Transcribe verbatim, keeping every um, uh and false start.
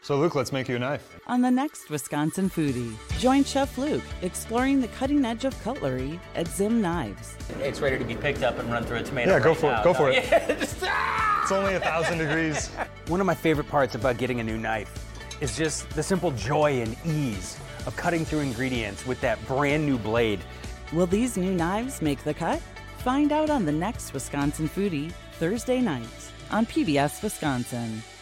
So, Luke, let's make you a knife. On the next Wisconsin Foodie, join Chef Luke exploring the cutting edge of cutlery at Zim Knives. It's ready to be picked up and run through a tomato. Yeah, go right for now. it. Go for No, it. yeah, just, ah! It's only a thousand degrees. One of my favorite parts about getting a new knife is just the simple joy and ease of cutting through ingredients with that brand new blade. Will these new knives make the cut? Find out on the next Wisconsin Foodie, Thursday nights on P B S Wisconsin.